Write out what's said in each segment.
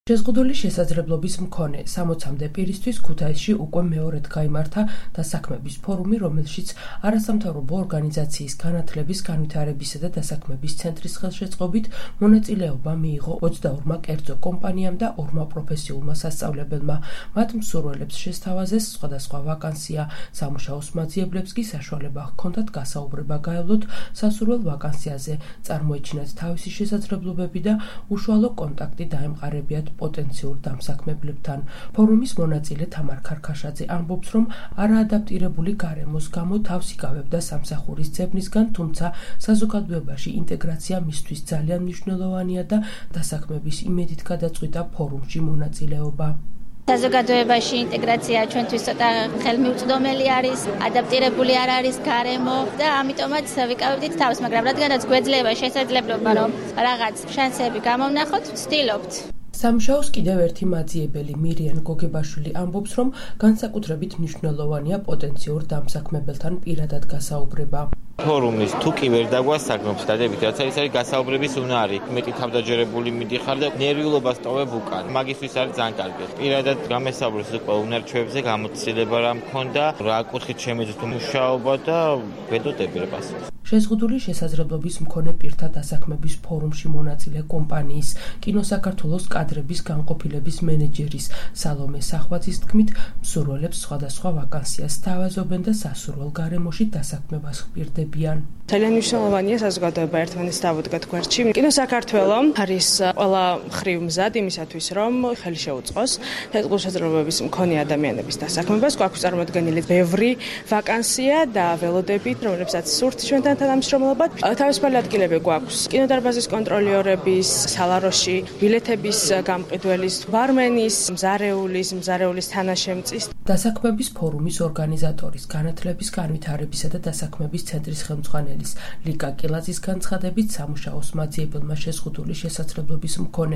შეზღუდული შესაძლებლობის მქონე 60-მდე პირისთვის ქუთაისში უკვე მეორედ გაიმართა დასაქმების ფორუმი, რომელშიც არასამთავრობო ორგანიზაციის განათლების, განვითარებისა და დასაქმების ცენტრის ხელშეწყობით მონაწილეობა მიიღო 22-მა კერძო კომპანიამ და 2-მა პროფესიულმა სასწავლებელმა. მათ მსურველებს შესთავაზეს სხვადასხვა ვაკანსია, სამუშაოს მაძიებლებს კი საშუალება ჰქონდათ გასაუბრება გაევლოთ სასურველ ვაკანსიაზე, წარმოეჩინათ თავისი შესაძლებლობები და უშუალო კონტაქტი დაემყარებიათ პოტენციურ დამსაქმებლებთან. ფორუმის მონაწილე თამარ ქარქაშაძე ამბობს, რომ არაადაპტირებული გარემოს გამო თავს იკავებდა სამსახურის ძებნისგან, თუმცა საზოგადოებაში ინტეგრაცია მისთვის ძალიან მნიშვნელოვანია და დასაქმების იმედით გადაწყვიტა ფორუმში მონაწილეობა. საზოგადოებაში ინტეგრაცია ჩვენთვის ცოტა ხელმიუწვდომელი არის, ადაპტირებული არ არის გარემო და ამიტომაც ვიკავებდით თავს, მაგრამ რადგანაც გვეძლება შესაძლებლობა, რომ რაღაც შანსები გამოვნახოთ, ვცდილობთ. სამუშაოს კიდევ ერთი მაძიებელი მირიან გოგებაშვილი ამბობს, რომ განსაკუთრებით მნიშვნელოვანია პოტენციურ დამსაქმებელთან პირადად გასაუბრება. ფორუმის თუ კი ვერ დაგვასაგნობს დადებით, რაც არის გასაუბრების უნარი. მეტი თავდაჯერებული მიდიხარ და ნერვიულობას ტოვებ უკან. მაგისთვის არის ძალიან კარგი. პირადად გამესაუბროს უკვე უნარჩვებზე, გამოცდილება რა მქონდა, რა კუთხით შემეძლო მუშაობა და ვედოდები რა პასუხს. შეზღუდული შესაძლებლობის მქონე პირთა დასაქმების ფორუმში მონაწილე კომპანიის კინო საქართველოს კადრების განყოფილების მენეჯერის სალომე სახვაძის თქმით, მსურველებს სხვადასხვა ვაკანსიას სთავაზობენ და სასურველ გარემოში დასაქმებას ჰპირდებიან. ძალიან მნიშვნელოვანია საზოგადოება ერთმანეთს დავუდგათ გვერდში. კინო საქართველო არის ყველა მხრივ მზად იმისათვის, რომ ხელი შეუწყოს შეზღუდული შესაძლებლობების მქონე ადამიანების დასაქმებას. გვაქვს წარმოდგენილი ბევრი ვაკანსია და ველოდებით, რომლებსაც სურთ ჩვენთან თანამშრომლობად. თავისუფალი ადგილები გვაქვს კინოდარბაზის კონტროლიორების, სალაროში, ბილეთების გამყიდველის, ბარმენის, მზარეულის თანაშემწის. დასაქმების ფორუმის ორგანიზატორის, განათლების, განვითარებისა და დასაქმების ცენტრის ხელმძღვანელის ლიკა კილაძის განცხადებით, სამუშაოს მაძიებელმა შეზღუდული შესაძლებლობის მქონე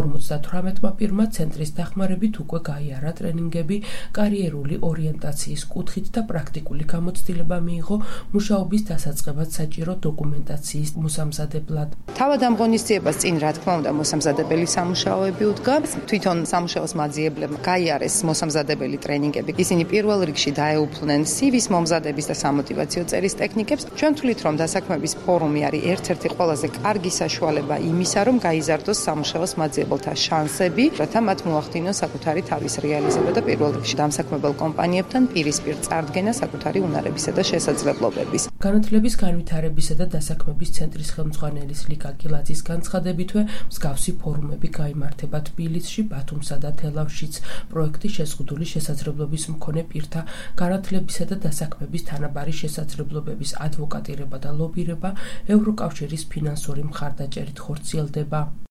58-მა პირმა ცენტრის დახმარებით უკვე გაიარა ტრენინგები კარიერული ორიენტაციის კუთხით და პრაქტიკული გამოცდილება მიიღო მუშაობის დასაწყებად საჭირო დოკუმენტაციის მოსამზადებლად. თავად ამ ღონისძიებას წინ, რა თქმა უნდა, მოსამზადებელი სამუშაოები უდგა. თვითონ სამუშაოს მაძიებლებმა გაიარეს მოსამზადებელი ტრენინგები. ისინი პირველ რიგში დაეუფლნენ CV-ს მომზადების და სამოტივაციო წერის ტექნიკებს. ჩვენ ვთვლით, რომ დასაქმების ფორუმი არის ერთ-ერთი ყველაზე კარგი საშუალება იმისა, რომ გაიზარდოს სამუშაოს მაძიებელთა შანსები, რათა მათ მოახდინოს საკუთარი თავის რეალიზება და პირველ რიგში დამსაქმებელ კომპანიებთან პირისპირ წარდგენა საკუთარი უნარებისა და შესაძლებლობების. განათლების, განვითარებისა და დასაქმების ცენტრის ხელმძღვანელის ლიკა კილაძის განცხადებითვე, მსგავსი ფორუმები გაიმართება თბილისში, ბათუმსა და თელავშიც. პროექტი შეზღუდული შესაძლებლობის მქონე პირთა განათლებისა და დასაქმების თანაბარი შესაძლებლობების ადვოკატირება და ლობირება ევროკავშირის ფინანსური მხარდაჭერით ხორციელდება.